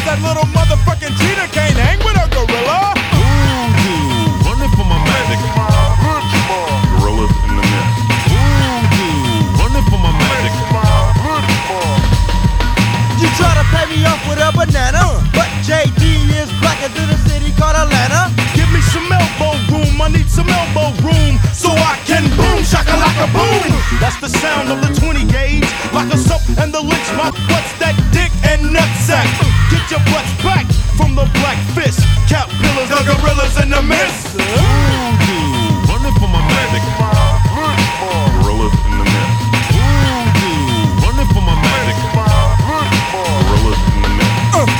that little motherfucking cheetah can't hang with a gorilla. Voodoo, running for my magic. Gorillas in the mist. Voodoo, running for my magic. You try to pay me off with a banana, but JD is blacker than the city called Atlanta. Give me some elbow room, I need some elbow room, so I can boom, shakalaka boom. That's the sound of the 20 gauge, lock us up and the lynch mob. What's that dick and nutsack? Get your butts back from the black fist, cap pillars, the gorillas in the mist. Voodoo, running for my magic. Gorillas in the mist. Voodoo, running for my magic. Gorillas in the mist.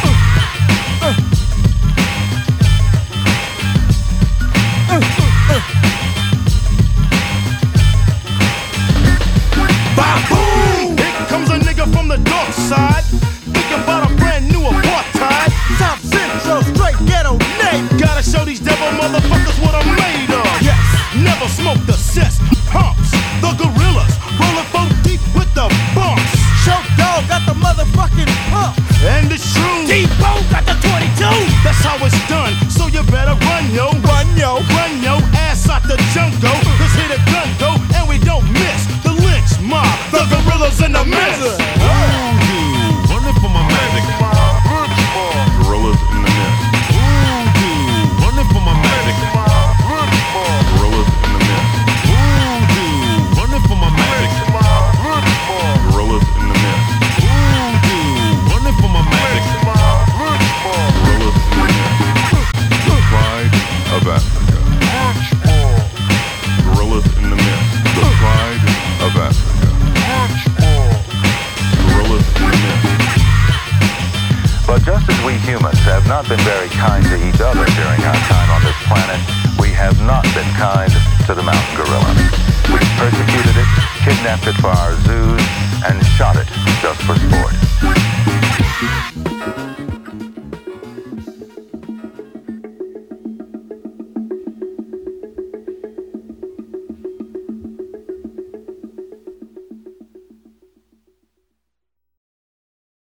Ba-boom! Here comes a nigga from the dark side, thinking about a brand new apartheid. South Central, straight ghetto name. Gotta show these devil motherfuckers what I'm made of. Yes, never smoked the cess. Humps, the gorillas, rolling 4 deep with the bumps. Show Dog got the motherfucking pump. And it's true, Depot got the 22. that's how it's done. So you better run, yo. Run your ass out the jungle. Let's hit a gun, go, and we don't miss. The lynch mob, the gorillas in the mist. Voodoo, running for my magic. Gorillas in the mist. Voodoo, running for my magic. Gorillas in the mist. Voodoo, running for my magic. Gorillas in the mist. Voodoo, running for my magic. Gorillas in the mist. The pride of Africa. Gorillas in the mist. The pride of Africa. Gorillas in the mist. But just as we humans have not been very kind to each other during our time on this planet, we have not been kind to the mountain gorilla. We've persecuted it, kidnapped it for our zoos, and shot it just for sport.